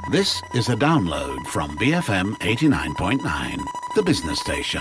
This is a download from BFM 89.9, the business station.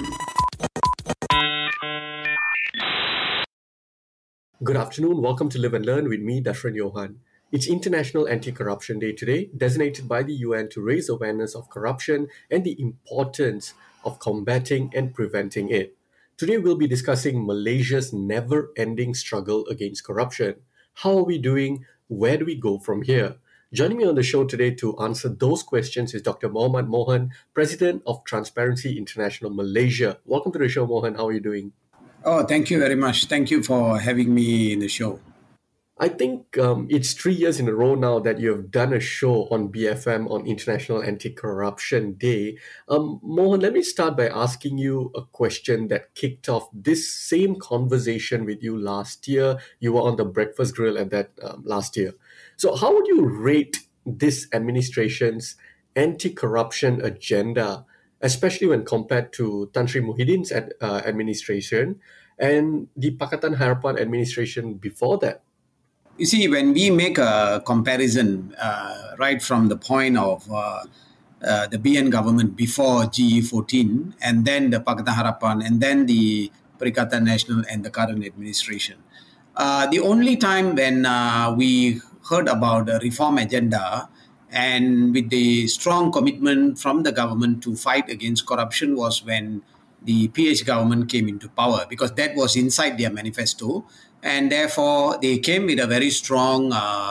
Good afternoon. Welcome to Live and Learn with me, Dashran Johan. It's International Anti-Corruption Day today, designated by the UN to raise awareness of corruption and the importance of combating and preventing it. Today, we'll be discussing Malaysia's never-ending struggle against corruption. How are we doing? Where do we go from here? Joining me on the show today to answer those questions is Dr. Mohammad Mohan, President of Transparency International Malaysia. Welcome to the show, Mohan. How are you doing? Oh, thank you very much. Thank you for having me in the show. I think it's 3 years in a row now that you have done a show on BFM on International Anti-Corruption Day. Mohan, let me start by asking you a question that kicked off this same conversation with you last year. You were on the Breakfast Grill at that last year. So how would you rate this administration's anti-corruption agenda, especially when compared to Tan Sri Muhyiddin's administration and the Pakatan Harapan administration before that? You see, when we make a comparison right from the point of the BN government before GE14 and then the Pakatan Harapan and then the Perikatan Nasional and the current administration, the only time when we heard about the reform agenda and with the strong commitment from the government to fight against corruption was when the PH government came into power, because that was inside their manifesto. And therefore, they came with a very strong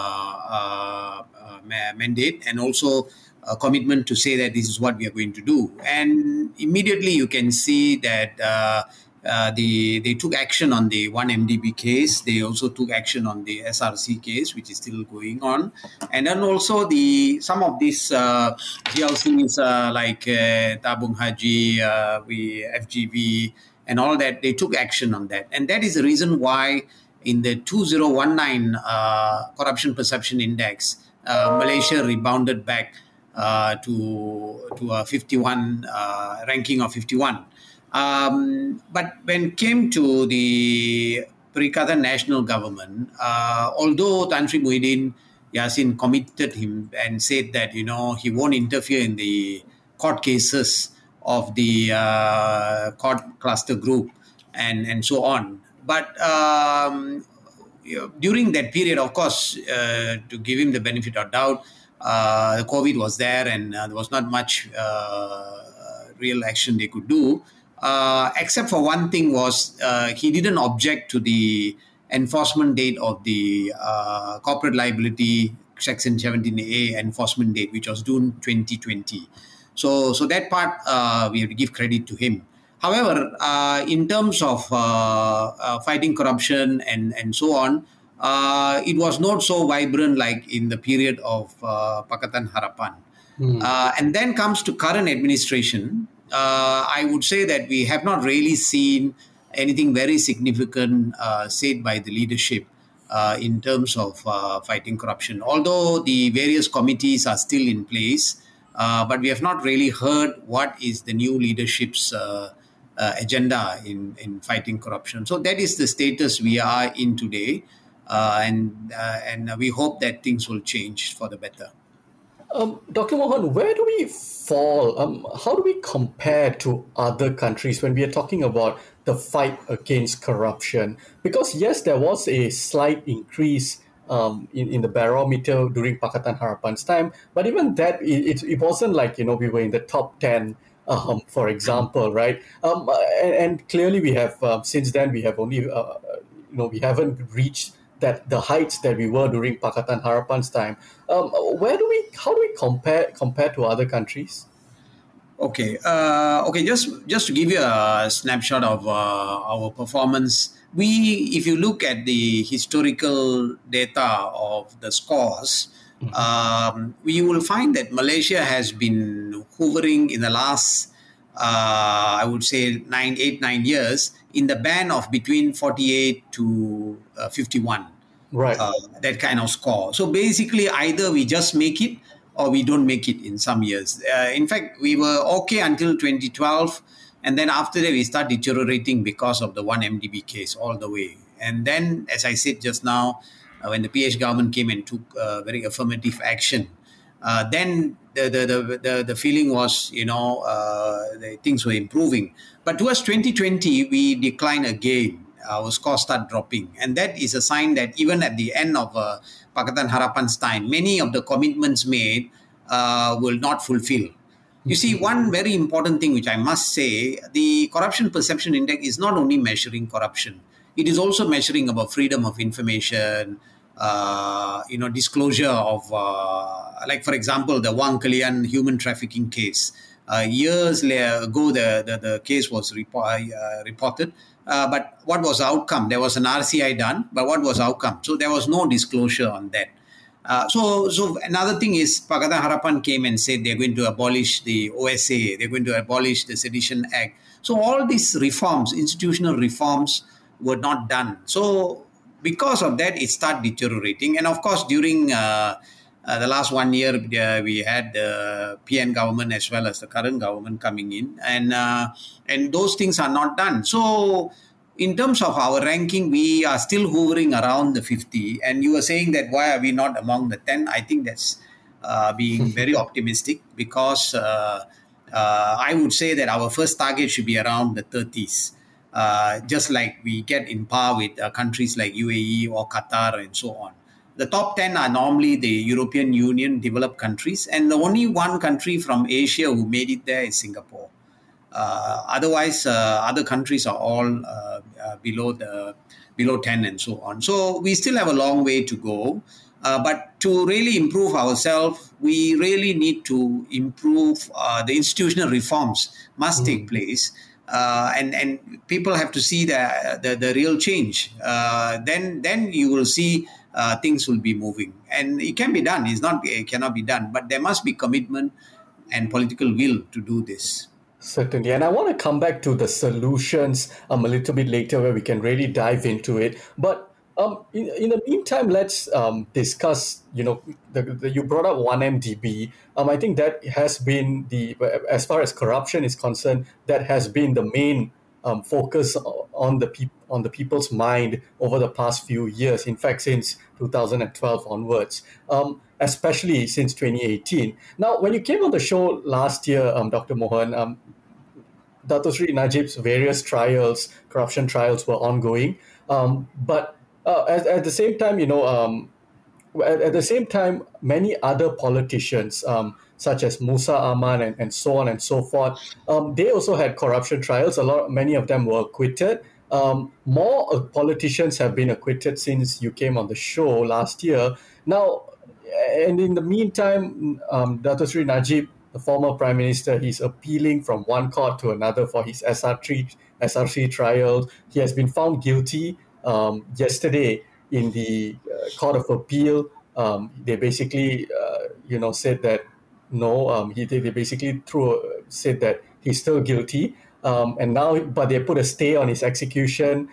mandate and also a commitment to say that this is what we are going to do. And immediately you can see that they took action on the 1MDB case. They also took action on the SRC case, which is still going on. And then also some of these GLCs like Tabung Haji, FGV, and all that, they took action on that. And that is the reason why in the 2019 Corruption Perception Index, Malaysia rebounded back to a 51 ranking of 51. But when it came to the Perikatan Nasional government, although Tan Sri Muhyiddin Yassin committed him and said that, he won't interfere in the court cases of the court cluster group and so on. But during that period, of course, to give him the benefit of doubt, the COVID was there and there was not much real action they could do. Except for one thing was he didn't object to the enforcement date of the corporate liability section 17A enforcement date, which was June 2020. So that part we have to give credit to him. However, in terms of fighting corruption and so on, it was not so vibrant like in the period of Pakatan Harapan. And then comes to current administration. I would say that we have not really seen anything very significant said by the leadership in terms of fighting corruption. Although the various committees are still in place, but we have not really heard what is the new leadership's agenda in fighting corruption. So that is the status we are in today, and we hope that things will change for the better. Dr. Mohan, where do we fall? How do we compare to other countries when we are talking about the fight against corruption? Because yes, there was a slight increase in the barometer during Pakatan Harapan's time, but even that, it wasn't like, we were in the top 10, for example, right? And clearly we have, since then, we have only, we haven't reached the heights that we were during Pakatan Harapan's time. How do we compare to other countries? Okay. Just to give you a snapshot of our performance, if you look at the historical data of the scores, we will find that Malaysia has been hovering in the last, I would say, 9 years in the band of between 48 to 51. Right. That kind of score. So basically, either we just make it or we don't make it in some years. In fact, we were okay until 2012. And then after that, we start deteriorating because of the 1MDB case all the way. And then, as I said just now, when the PH government came and took very affirmative action, then the feeling was, things were improving. But towards 2020, we declined again. Our scores start dropping. And that is a sign that even at the end of Pakatan Harapan's time, many of the commitments made will not fulfill. You see, one very important thing which I must say, the Corruption Perception Index is not only measuring corruption, it is also measuring about freedom of information, disclosure of, like for example, the Wang Kalian human trafficking case. Years ago, the case was reported, but what was the outcome? There was an RCI done, but what was the outcome? So there was no disclosure on that. So another thing is Pakatan Harapan came and said they're going to abolish the OSA, they're going to abolish the Sedition Act. So all these reforms, institutional reforms, were not done. So because of that, it started deteriorating. And of course, during the last 1 year, we had the PN government as well as the current government coming in, and those things are not done. So in terms of our ranking, we are still hovering around the 50. And you were saying that why are we not among the 10? I think that's being very optimistic, because I would say that our first target should be around the 30s. Just like we get in par with countries like UAE or Qatar and so on. The top 10 are normally the European Union developed countries, and the only one country from Asia who made it there is Singapore. Otherwise, other countries are all below 10 and so on. So we still have a long way to go. But to really improve ourselves, we really need to improve the institutional reforms must take place. And people have to see the real change. Then you will see things will be moving, and it can be done. It cannot be done, but there must be commitment and political will to do this. Certainly. And I want to come back to the solutions a little bit later, where we can really dive into it. But in the meantime, let's discuss, you brought up 1MDB. I think that has been as far as corruption is concerned, that has been the main focus on the people's mind over the past few years. In fact, since 2012 onwards, especially since 2018. Now, when you came on the show last year, Dr. Mohan, Dato Sri Najib's various corruption trials were ongoing. But at the same time, many other politicians, such as Musa Aman and so on and so forth, they also had corruption trials. Many of them were acquitted. More politicians have been acquitted since you came on the show last year. Now, and in the meantime, Dato Sri Najib, the former Prime Minister, he's appealing from one court to another for his SRC trial. He has been found guilty yesterday in the Court of Appeal. They basically, said that no. They basically said that he's still guilty, and now, but they put a stay on his execution,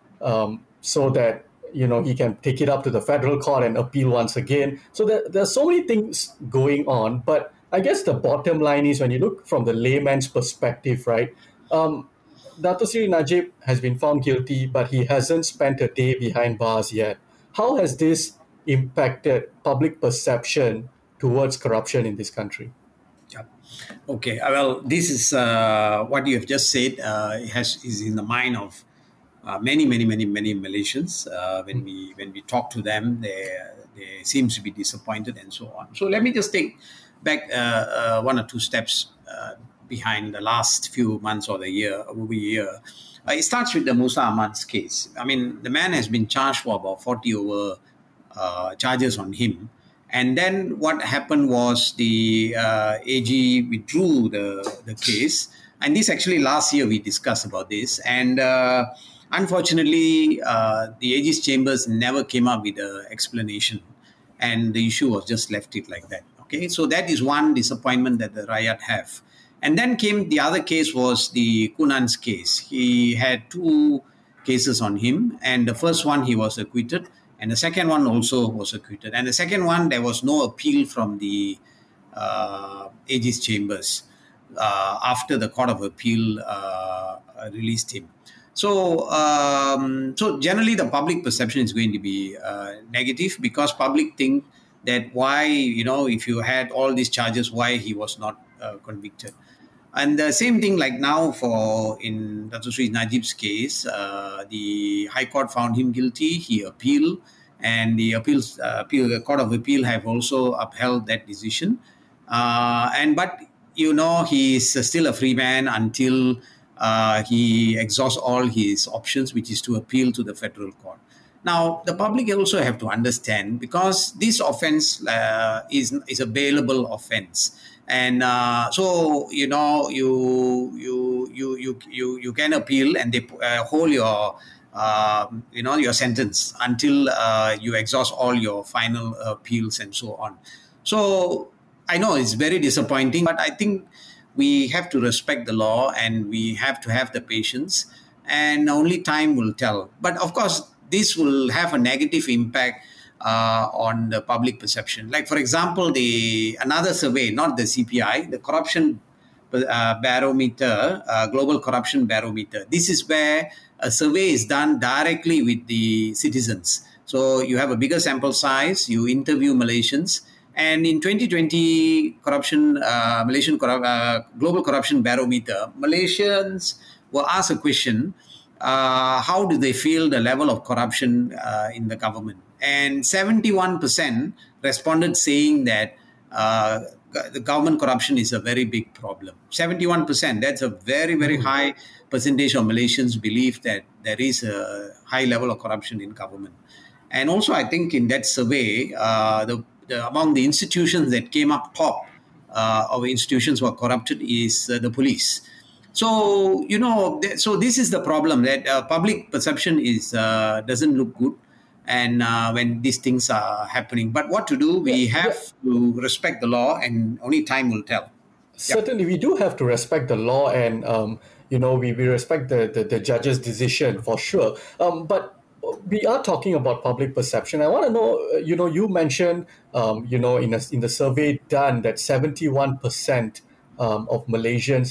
so that he can take it up to the federal court and appeal once again. So there's so many things going on, but I guess the bottom line is, when you look from the layman's perspective, right? Dato Sri Najib has been found guilty, but he hasn't spent a day behind bars yet. How has this impacted public perception towards corruption in this country? Yeah. Okay. Well, this is what you have just said. Is in the mind of many Malaysians. When we talk to them, they seem to be disappointed and so on. So let me just take back one or two steps behind the last few months or the year. It starts with the Musa Aman's case. I mean, the man has been charged for about 40 over charges on him. And then what happened was the AG withdrew the case. And this actually last year we discussed about this. And unfortunately, the AG's chambers never came up with an explanation. And the issue was just left it like that. Okay, so that is one disappointment that the Rakyat have. And then came the other case, was the Kunan's case. He had two cases on him, and the first one he was acquitted, and the second one also was acquitted. And the second one, there was no appeal from the AG's chambers after the Court of Appeal released him. So generally the public perception is going to be negative, because public think that why, if you had all these charges, why he was not convicted. And the same thing like now in Dato Sri Najib's case, the High Court found him guilty. He appealed, and the Court of Appeal have also upheld that decision. But he is still a free man until he exhausts all his options, which is to appeal to the federal court. Now, the public also have to understand, because this offence is a bailable offence. And so you can appeal, and they hold your your sentence until you exhaust all your final appeals and so on. So I know it's very disappointing, but I think we have to respect the law, and we have to have the patience, and only time will tell. But of course, this will have a negative impact on the public perception. Like, for example, another survey, not the CPI, the corruption barometer, global corruption barometer. This is where a survey is done directly with the citizens. So you have a bigger sample size, you interview Malaysians, and in 2020 Malaysian global corruption barometer, Malaysians were asked a question: how do they feel the level of corruption in the government? And 71% responded saying that the government corruption is a very big problem. 71%, that's a very, very high percentage of Malaysians believe that there is a high level of corruption in government. And also, I think in that survey, among the institutions that came up top of institutions were corrupted is the police. So, so this is the problem, that public perception doesn't look good. And when these things are happening. But what to do? We have to respect the law, and only time will tell. Certainly, we do have to respect the law, and we respect the judge's decision for sure. But we are talking about public perception. I want to know, you mentioned, in the survey done, that 71% of Malaysians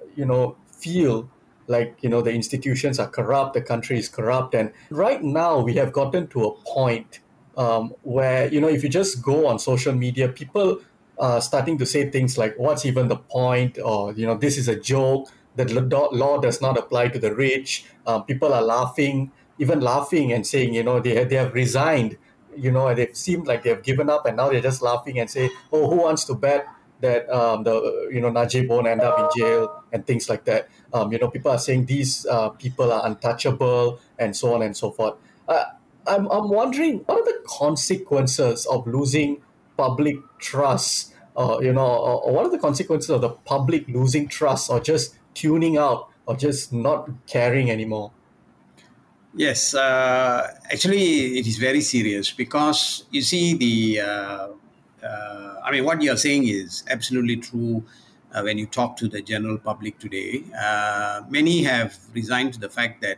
feel like, the institutions are corrupt, the country is corrupt. And right now we have gotten to a point where, if you just go on social media, people are starting to say things like, what's even the point? Or, this is a joke, that law does not apply to the rich. People are laughing and saying, they have resigned, they seem like they have given up, and now they're just laughing and say, oh, who wants to bet that Najib won't end up in jail and things like that. People are saying these people are untouchable and so on and so forth. I'm wondering, what are the consequences of losing public trust? Or what are the consequences of the public losing trust, or just tuning out, or just not caring anymore? Yes, actually, it is very serious, because you see what you're saying is absolutely true. When you talk to the general public today, many have resigned to the fact that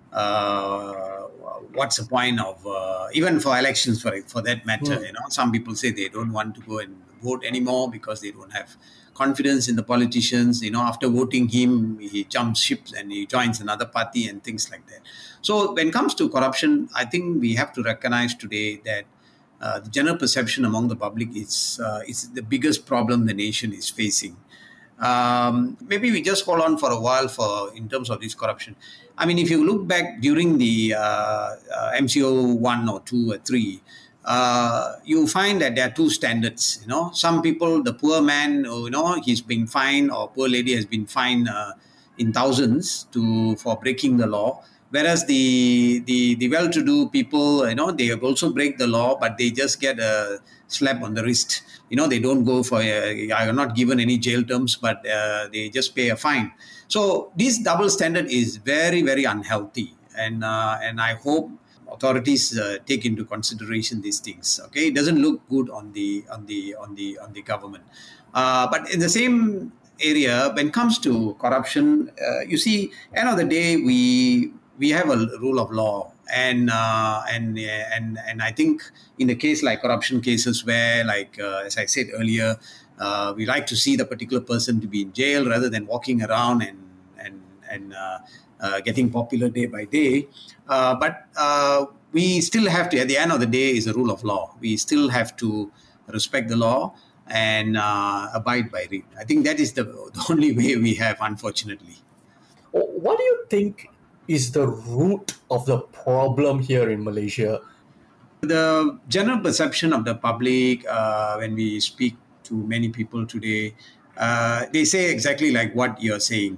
what's the point of even for elections, for that matter. Some people say they don't want to go and vote anymore because they don't have confidence in the politicians. After voting him, he jumps ships and he joins another party and things like that. So when it comes to corruption, I think we have to recognize today that the general perception among the public is the biggest problem the nation is facing. Maybe we just hold on for a while in terms of this corruption. I mean, if you look back during the MCO 1 or 2 or 3, you find that there are two standards. Some people, the poor man, he's been fined, or poor lady has been fined in thousands for breaking the law. Whereas the well-to-do people, they have also break the law, but they just get a slap on the wrist. They don't go are not given any jail terms, but they just pay a fine. So this double standard is very, very unhealthy, and I hope authorities take into consideration these things. Okay, it doesn't look good on the government, but in the same area, when it comes to corruption, you see, end of the day, we have a rule of law, and I think in the case like corruption cases where, like as I said earlier, we like to see the particular person to be in jail rather than walking around and getting popular day by day. But we still have to, at the end of the day, is the rule of law. We still have to respect the law and abide by it. I think that is the only way we have, unfortunately. What do you think is the root of the problem here in Malaysia? The general perception of the public, when we speak to many people today, they say exactly like what you're saying.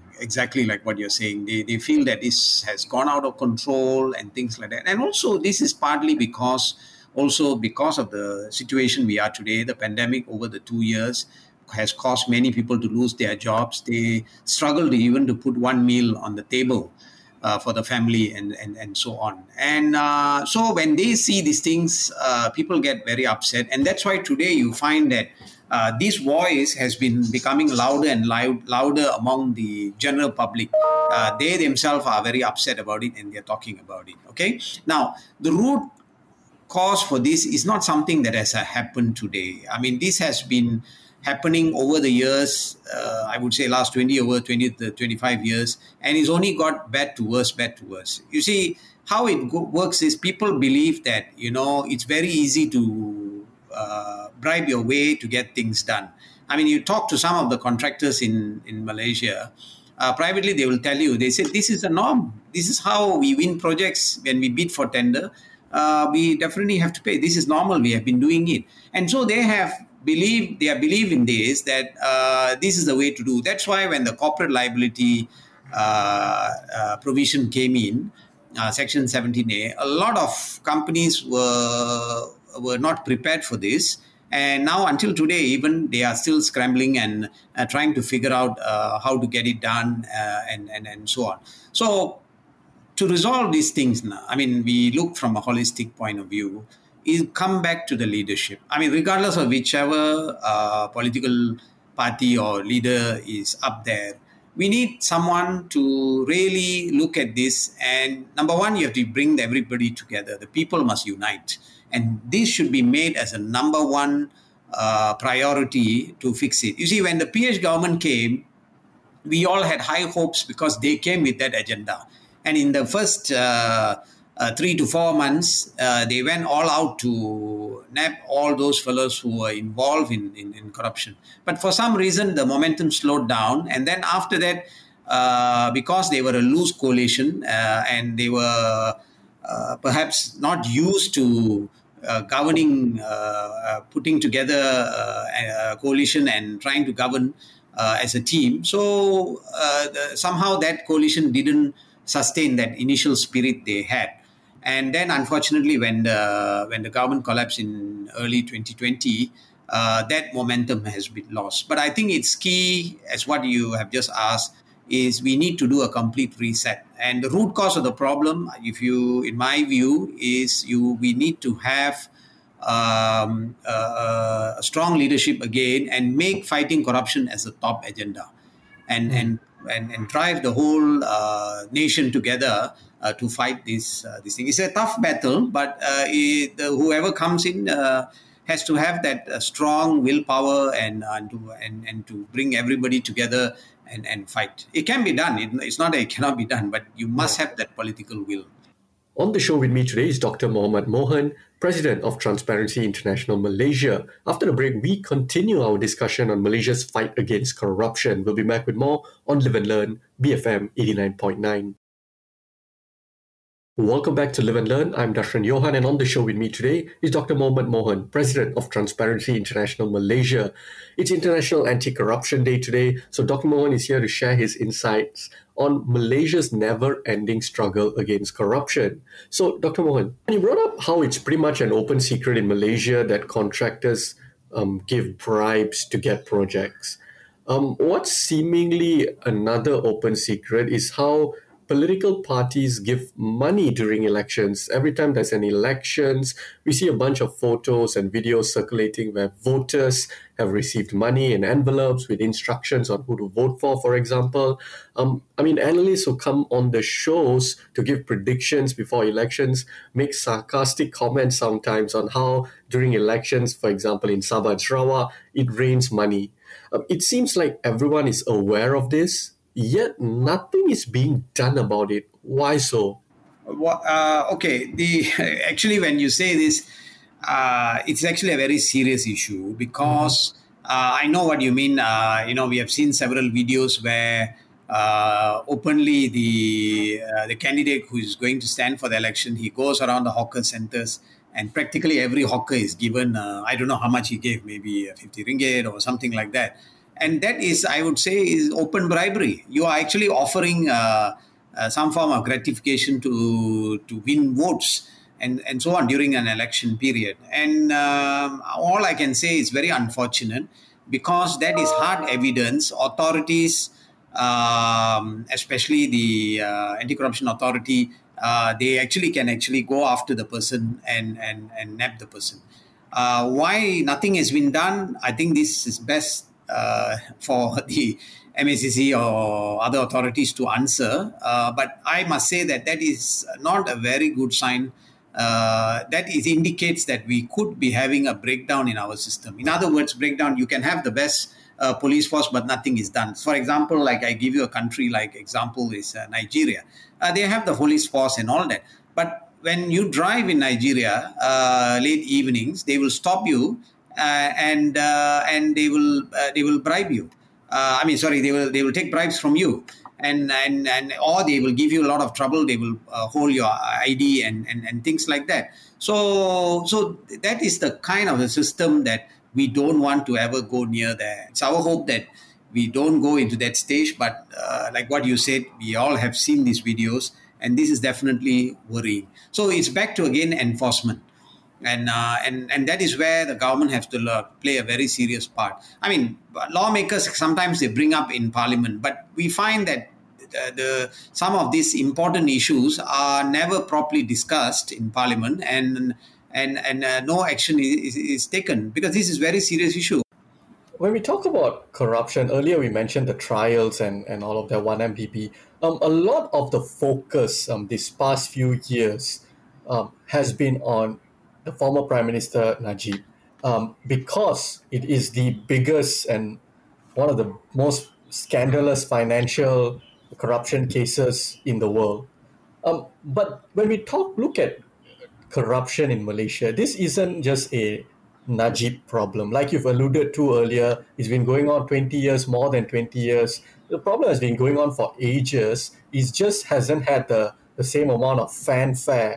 They feel that this has gone out of control and things like that. And also, this is partly because of the situation we are today. The pandemic over the 2 years has caused many people to lose their jobs. They struggle even to put one meal on the table for the family and so on. And so when they see these things, people get very upset. And that's why today you find that this voice has been becoming louder and louder among the general public. They themselves are very upset about it and they're talking about it. Okay. Now, the root cause for this is not something that has happened today. I mean, this has been happening over the years, I would say last 20 to 25 years, and it's only got bad to worse. You see, how it works is people believe that, it's very easy to bribe your way to get things done. I mean, you talk to some of the contractors in Malaysia, privately they will tell you, they say, this is the norm. This is how we win projects when we bid for tender. We definitely have to pay. This is normal. We have been doing it. And so they believe in this, that this is the way to do. That's why when the corporate liability provision came in, Section 17A, a lot of companies were not prepared for this. And now until today, even they are still scrambling and trying to figure out how to get it done and so on. So to resolve these things now, I mean, we look from a holistic point of view, is come back to the leadership. I mean, regardless of whichever political party or leader is up there, we need someone to really look at this. And number one, you have to bring everybody together. The people must unite. And this should be made as a number one priority to fix it. You see, when the PH government came, we all had high hopes because they came with that agenda. And in the first 3 to 4 months, they went all out to nab all those fellows who were involved in corruption. But for some reason, the momentum slowed down. And then after that, because they were a loose coalition and they were perhaps not used to governing, putting together a coalition and trying to govern as a team. So somehow that coalition didn't sustain that initial spirit they had. And then, unfortunately, when the government collapsed in early 2020, that momentum has been lost. But I think it's key, as what you have just asked, is we need to do a complete reset. And the root cause of the problem, in my view, is we need to have a strong leadership again and make fighting corruption as a top agenda, and drive the whole nation together to fight this thing. It's a tough battle, but whoever comes in has to have that strong willpower and to bring everybody together and fight. It can be done. It's not that it cannot be done, but you must have that political will. On the show with me today is Dr. Mohamed Mohan, President of Transparency International Malaysia. After the break, we continue our discussion on Malaysia's fight against corruption. We'll be back with more on Live and Learn, BFM 89.9. Welcome back to Live and Learn. I'm Dashran Johan, and on the show with me today is Dr. Mohamed Mohan, President of Transparency International Malaysia. It's International Anti-Corruption Day today, so Dr. Mohan is here to share his insights on Malaysia's never-ending struggle against corruption. So, Dr. Mohan, you brought up how it's pretty much an open secret in Malaysia that contractors give bribes to get projects. What's seemingly another open secret is how political parties give money during elections. Every time there's an elections, we see a bunch of photos and videos circulating where voters have received money in envelopes with instructions on who to vote for example. Analysts who come on the shows to give predictions before elections make sarcastic comments sometimes on how during elections, for example, in Sabah and Sarawak, it rains money. It seems like everyone is aware of this, yet nothing is being done about it. Why so? Okay. Actually, when you say this, it's actually a very serious issue because I know what you mean. We have seen several videos where openly the candidate who is going to stand for the election, he goes around the hawker centers, and practically every hawker is given, I don't know how much he gave, maybe 50 ringgit or something like that. And that is, I would say, is open bribery. You are actually offering some form of gratification to win votes and so on during an election period. And all I can say is very unfortunate because that is hard evidence. Authorities, especially the anti-corruption authority, they actually can go after the person and nab the person. Why nothing has been done? I think this is best for the MACC or other authorities to answer. But I must say that is not a very good sign. Indicates that we could be having a breakdown in our system. In other words, breakdown, you can have the best police force, but nothing is done. For example, like I give you a country like example is Nigeria. They have the police force and all that. But when you drive in Nigeria late evenings, they will stop you and they will bribe you. They will take bribes from you, and or they will give you a lot of trouble. They will hold your ID and things like that. So that is the kind of a system that we don't want to ever go near there. It's our hope that we don't go into that stage. But like what you said, we all have seen these videos, and this is definitely worrying. So it's back to again enforcement. And that is where the government has to play a very serious part. I mean, lawmakers sometimes they bring up in parliament, but we find that some of these important issues are never properly discussed in parliament, and no action is taken because this is a very serious issue. When we talk about corruption, earlier we mentioned the trials and all of that 1MDB. A lot of the focus these past few years has been on the former Prime Minister Najib, because it is the biggest and one of the most scandalous financial corruption cases in the world. But when we look at corruption in Malaysia, this isn't just a Najib problem. Like you've alluded to earlier, it's been going on 20 years, more than 20 years. The problem has been going on for ages. It just hasn't had the same amount of fanfare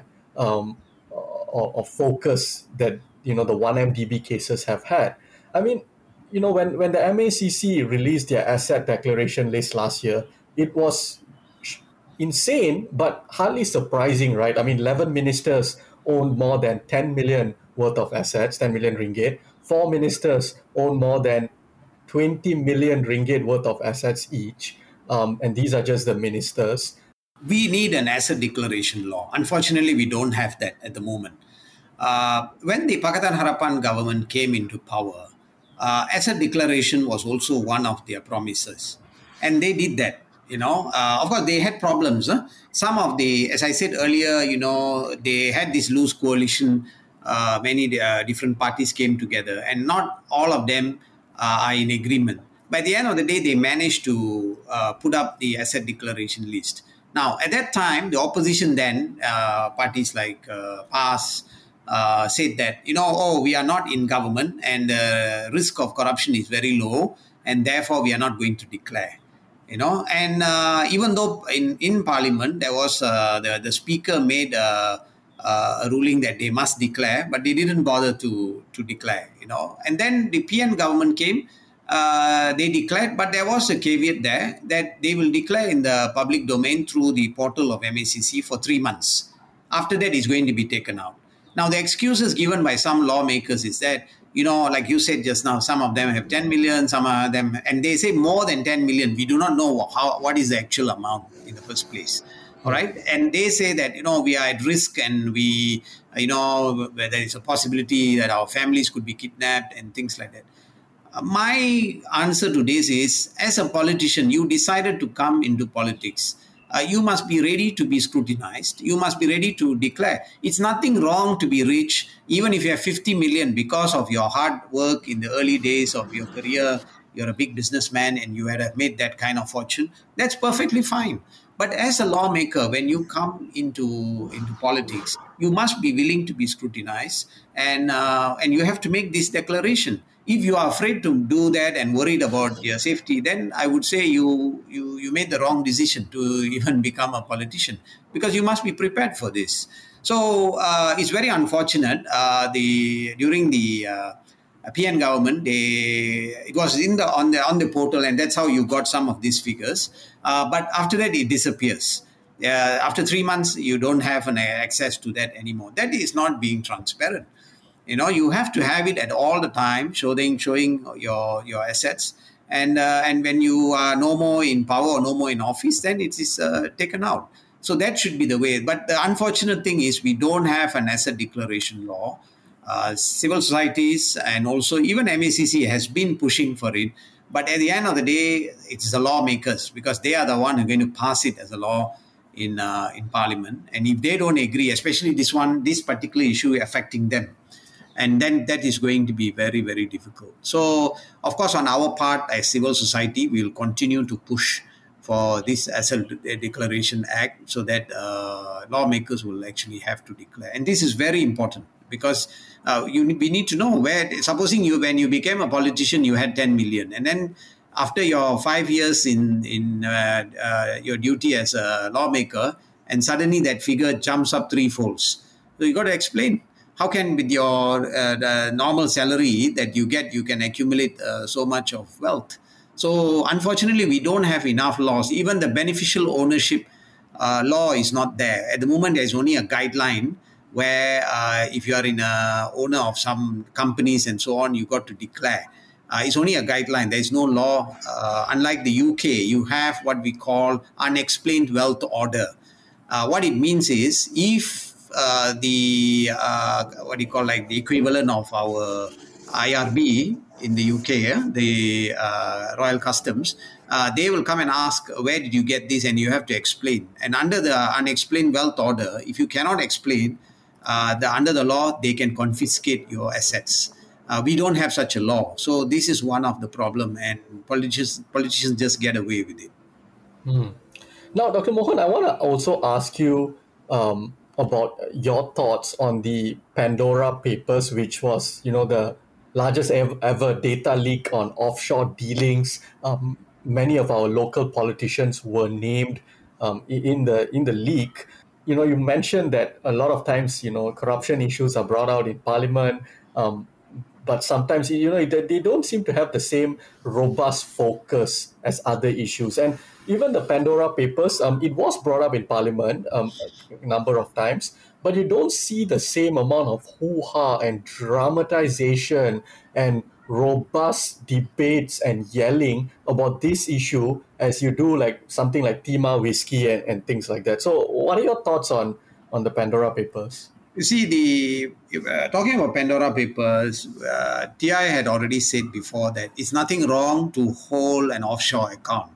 or focus that the 1MDB cases have had. I mean, when the MACC released their asset declaration list last year, it was insane, but hardly surprising, right? I mean, 11 ministers owned more than 10 million worth of assets, 10 million ringgit. 4 ministers own more than 20 million ringgit worth of assets each. And these are just the ministers. We need an asset declaration law. Unfortunately, we don't have that at the moment. When the Pakatan Harapan government came into power, asset declaration was also one of their promises. And they did that. Of course, they had problems. Some of as I said earlier, they had this loose coalition. Many different parties came together, and not all of them are in agreement. By the end of the day, they managed to put up the asset declaration list. Now, at that time, the opposition then, parties like PAS, said that, we are not in government and the risk of corruption is very low, and therefore we are not going to declare. And even though in Parliament there was the Speaker made a ruling that they must declare, but they didn't bother to declare. And then the PN government came, they declared, but there was a caveat there that they will declare in the public domain through the portal of MACC for 3 months. After that, it's going to be taken out. Now, the excuses given by some lawmakers is that, like you said just now, some of them have 10 million, some of them, and they say more than 10 million. We do not know what is the actual amount in the first place. All right. And they say that, we are at risk and we, there is a possibility that our families could be kidnapped and things like that. My answer to this is, as a politician, you decided to come into politics. You must be ready to be scrutinized. You must be ready to declare. It's nothing wrong to be rich, even if you have 50 million because of your hard work in the early days of your career. you're a big businessman and you had made that kind of fortune, that's perfectly fine. But as a lawmaker, when you come into politics, you must be willing to be scrutinized, and you have to make this declaration. If you are afraid to do that and worried about your safety, then I would say you made the wrong decision to even become a politician, because you must be prepared for this. So it's very unfortunate. During the PN government, it was on the portal, and that's how you got some of these figures. But after that, it disappears. After 3 months, you don't have an access to that anymore. That is not being transparent. You have to have it at all the time, showing your assets. And when you are no more in power or no more in office, then it is taken out. So that should be the way. But the unfortunate thing is we don't have an asset declaration law. Civil societies and also even MACC has been pushing for it. But at the end of the day, it's the lawmakers, because they are the one who are going to pass it as a law in Parliament. And if they don't agree, especially this particular issue affecting them, and then that is going to be very, very difficult. So, of course, on our part as civil society, we will continue to push for this Asset Declaration Act, so that lawmakers will actually have to declare. And this is very important, because we need to know supposing when you became a politician, you had 10 million. And then after your 5 years in your duty as a lawmaker, and suddenly that figure jumps up threefolds. So you got to explain. How can, with your the normal salary that you get, you can accumulate so much of wealth? So unfortunately, we don't have enough laws. Even the beneficial ownership law is not there. At the moment, there's only a guideline where if you are in a owner of some companies and so on, you got to declare. It's only a guideline. There is no law. Unlike the UK, you have what we call unexplained wealth order. What it means is, if the equivalent of our IRB in the UK, the Royal Customs, they will come and ask, where did you get this? And you have to explain. And under the unexplained wealth order, if you cannot explain, under the law, they can confiscate your assets. We don't have such a law. So this is one of the problem, and politicians just get away with it. Now, Dr. Mohan, I want to also ask you about your thoughts on the Pandora Papers, which was, the largest ever data leak on offshore dealings. Many of our local politicians were named in the leak. You mentioned that a lot of times, corruption issues are brought out in Parliament, but sometimes, they don't seem to have the same robust focus as other issues. And even the Pandora Papers, it was brought up in Parliament a number of times, but you don't see the same amount of hoo-ha and dramatization and robust debates and yelling about this issue as you do like something like Tima Whiskey and things like that. So what are your thoughts on the Pandora Papers? You see, talking about Pandora Papers, TI had already said before that it's nothing wrong to hold an offshore account.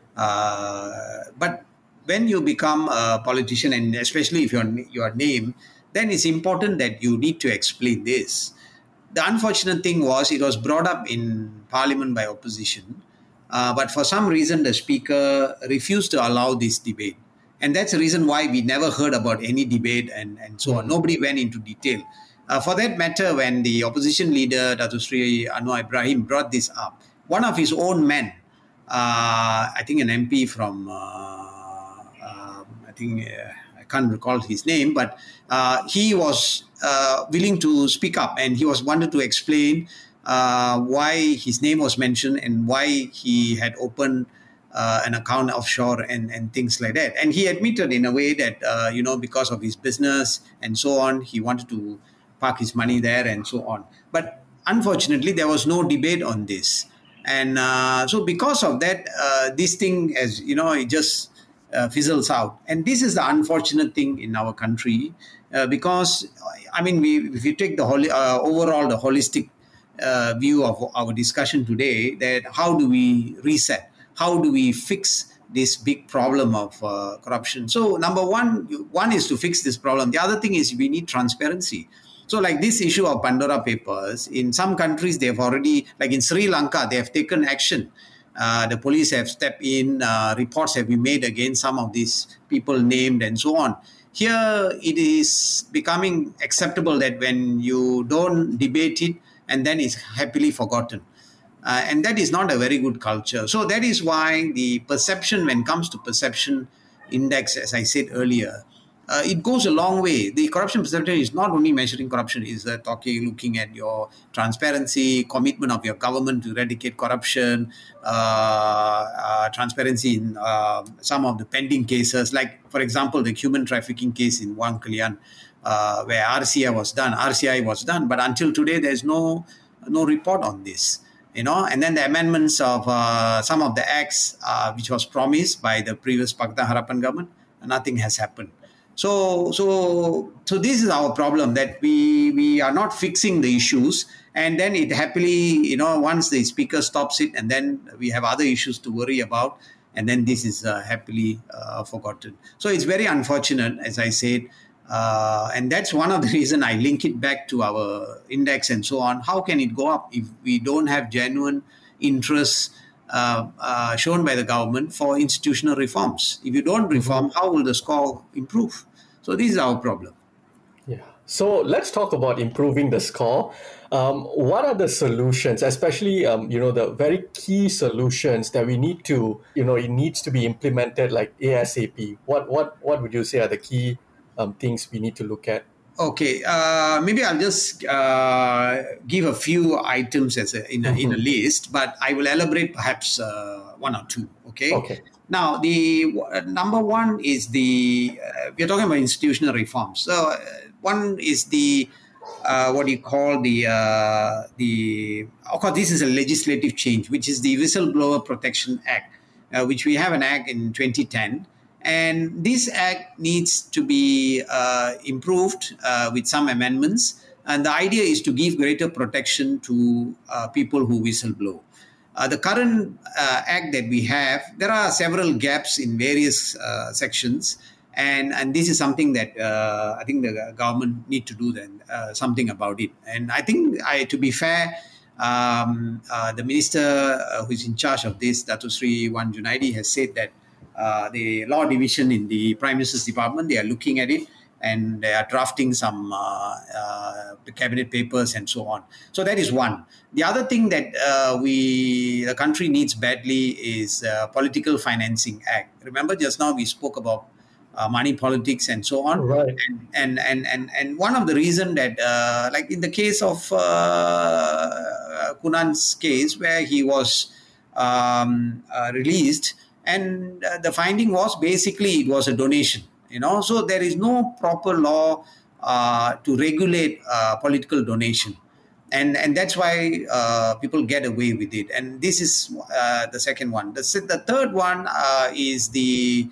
But when you become a politician, and especially if you're named, then it's important that you need to explain this. The unfortunate thing was it was brought up in Parliament by opposition, but for some reason the Speaker refused to allow this debate. And that's the reason why we never heard about any debate and so on. Nobody went into detail. For that matter, when the opposition leader, Datuk Sri Anwar Ibrahim, brought this up, one of his own men, I think an MP from, I can't recall his name, but he was willing to speak up, and he wanted to explain why his name was mentioned and why he had opened an account offshore and things like that. And he admitted in a way that, because of his business and so on, he wanted to park his money there and so on. But unfortunately, there was no debate on this. And so because of that, this thing, as you know, it just fizzles out. And this is the unfortunate thing in our country, because, if you take the overall the holistic view of our discussion today, that how do we reset? How do we fix this big problem of corruption? So number one is to fix this problem. The other thing is we need transparency. So like this issue of Pandora Papers, in some countries they've already, like in Sri Lanka, they have taken action. The police have stepped in, reports have been made against some of these people named and so on. Here it is becoming acceptable that when you don't debate it and then it's happily forgotten. And that is not a very good culture. So that is why the perception, when it comes to perception index, as I said earlier, it goes a long way. The corruption perception is not only measuring corruption, it's looking at your transparency, commitment of your government to eradicate corruption, transparency in some of the pending cases, like, for example, the human trafficking case in Wang Kalian, where RCI was done, but until today, there's no report on this. And then the amendments of some of the acts, which was promised by the previous Pakatan Harapan government, nothing has happened. So this is our problem, that we are not fixing the issues, and then it happily, once the speaker stops it, and then we have other issues to worry about, and then this is happily forgotten. So it's very unfortunate, as I said, and that's one of the reasons I link it back to our index and so on. How can it go up if we don't have genuine interest shown by the government for institutional reforms? If you don't reform, how will the score improve? So this is our problem. Yeah. So let's talk about improving the score. What are the solutions, especially, the very key solutions that we need to, it needs to be implemented like ASAP? What would you say are the key things we need to look at? Okay, maybe I'll just give a few items in a list, but I will elaborate perhaps one or two. Okay. Now, the number one is we're talking about institutional reforms. So one is what do you call of course, this is a legislative change, which is the Whistleblower Protection Act, which we have an act in 2010. And this act needs to be improved with some amendments. And the idea is to give greater protection to people who whistleblow. The current act that we have, there are several gaps in various sections. And this is something that I think the government need to do something about it. And I think, to be fair, the minister who is in charge of this, Dato Sri Wan Junaidi, has said that the law division in the Prime Minister's department, they are looking at it and they are drafting some cabinet papers and so on. So that is one. The other thing that the country needs badly is Political Financing Act. Remember, just now we spoke about money politics and so on. Right. And one of the reasons that, like in the case of Kunan's case, where he was released, and the finding was basically it was a donation, So there is no proper law to regulate political donation. And that's why people get away with it. And this is the second one. The third one is the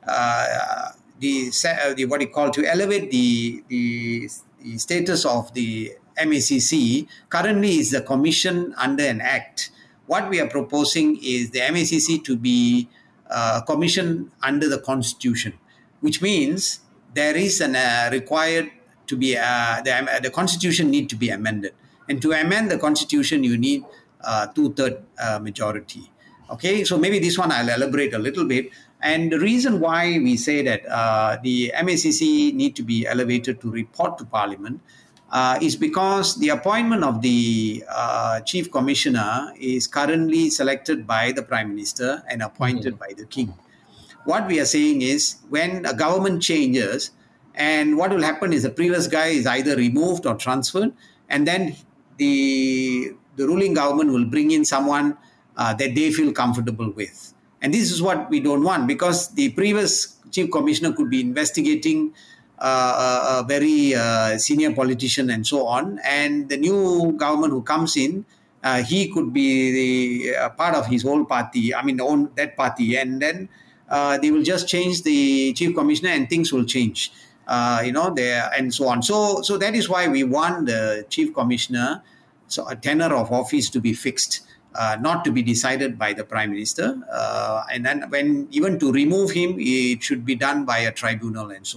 what you call to elevate the status of the MACC. Currently is the commission under an act. What we are proposing is the MACC to be commission under the Constitution, which means there is an required to be the Constitution need to be amended, and to amend the Constitution you need 2/3 majority. Okay, so maybe this one I'll elaborate a little bit. And the reason why we say that the MACC need to be elevated to report to Parliament is because the appointment of the Chief Commissioner is currently selected by the Prime Minister and appointed by the King. What we are saying is when a government changes, and what will happen is the previous guy is either removed or transferred, and then the ruling government will bring in someone that they feel comfortable with. And this is what we don't want, because the previous Chief Commissioner could be investigating a very senior politician and so on, and the new government who comes in, he could be part of his whole party, own that party, and then they will just change the Chief Commissioner and things will change, there and so on. So that is why we want the Chief Commissioner, so a tenure of office to be fixed, not to be decided by the Prime Minister, and then even to remove him, it should be done by a tribunal and so on.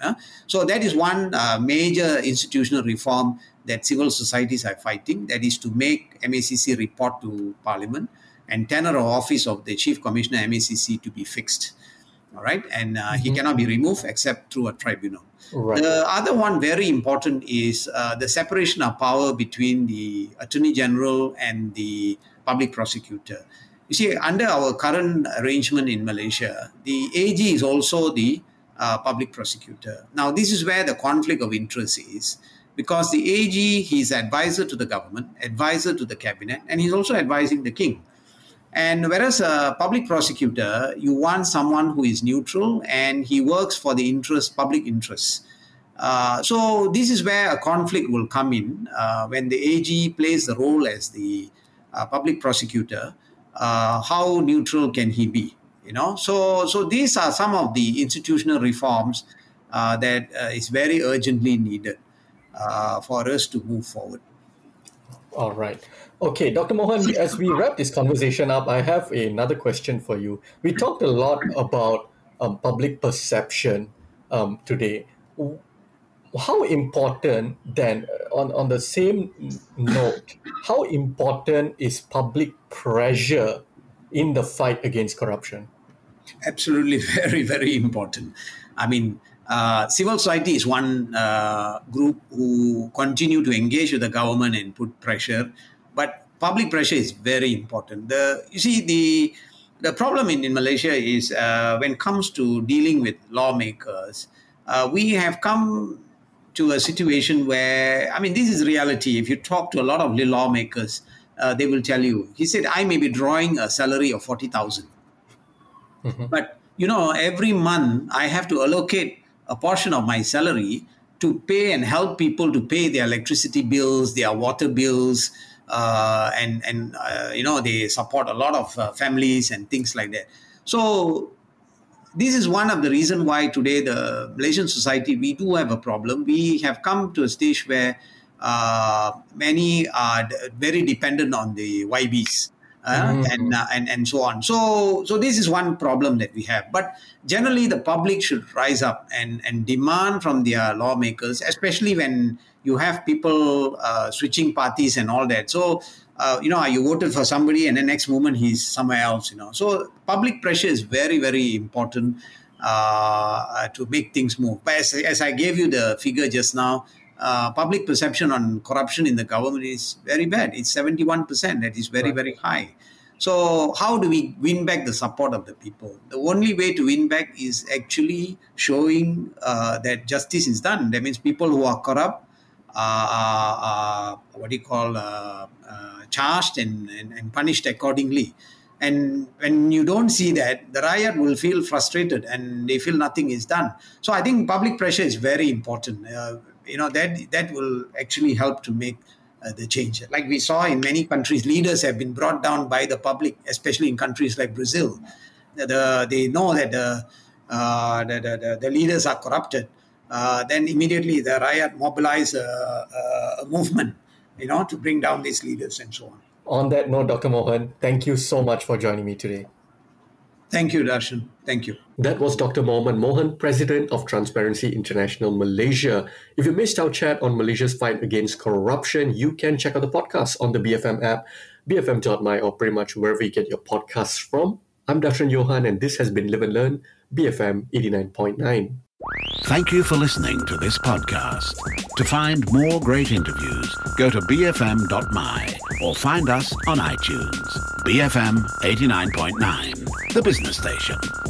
So that is one major institutional reform that civil societies are fighting, that is to make MACC report to Parliament and tenure of office of the Chief Commissioner MACC to be fixed. All right. And he cannot be removed except through a tribunal. Right. The other one very important is the separation of power between the Attorney General and the public prosecutor. You see, under our current arrangement in Malaysia, the AG is also the public prosecutor. Now, this is where the conflict of interest is, because the AG, he's advisor to the government, advisor to the cabinet, and he's also advising the king. And whereas a public prosecutor, you want someone who is neutral and he works for the public interests. So this is where a conflict will come in when the AG plays the role as the public prosecutor. How neutral can he be? So these are some of the institutional reforms that is very urgently needed for us to move forward. All right. Okay, Dr. Mohan, as we wrap this conversation up, I have another question for you. We talked a lot about public perception today. How important then, on the same note, how important is public pressure in the fight against corruption? Absolutely, very, very important. I mean, civil society is one group who continue to engage with the government and put pressure, but public pressure is very important. The problem in Malaysia is when it comes to dealing with lawmakers, we have come to a situation where, I mean, this is reality. If you talk to a lot of lawmakers, they will tell you, he said, I may be drawing a salary of 40,000. But, every month I have to allocate a portion of my salary to pay and help people to pay their electricity bills, their water bills, and they support a lot of families and things like that. So this is one of the reasons why today the Malaysian society, we do have a problem. We have come to a stage where many are very dependent on the YBs. And so on. So this is one problem that we have. But generally, the public should rise up and demand from their lawmakers, especially when you have people switching parties and all that. So, you voted for somebody and the next moment he's somewhere else, So public pressure is very, very important to make things move. But as I gave you the figure just now, public perception on corruption in the government is very bad. It's 71%. That is very, very high. So how do we win back the support of the people? The only way to win back is actually showing that justice is done. That means people who are corrupt are charged and punished accordingly. And when you don't see that, the riot will feel frustrated and they feel nothing is done. So I think public pressure is very important. That will actually help to make the change. Like we saw in many countries, leaders have been brought down by the public, especially in countries like Brazil. They know that the leaders are corrupted. Then immediately the riot mobilized a movement, to bring down these leaders and so on. On that note, Dr. Mohan, thank you so much for joining me today. Thank you, Darshan. Thank you. That was Dr. Mohammad Mohan, President of Transparency International Malaysia. If you missed our chat on Malaysia's fight against corruption, you can check out the podcast on the BFM app, bfm.my, or pretty much wherever you get your podcasts from. I'm Darshan Johan, and this has been Live and Learn, BFM 89.9. Thank you for listening to this podcast. To find more great interviews, go to bfm.my or find us on iTunes. BFM 89.9, the business station.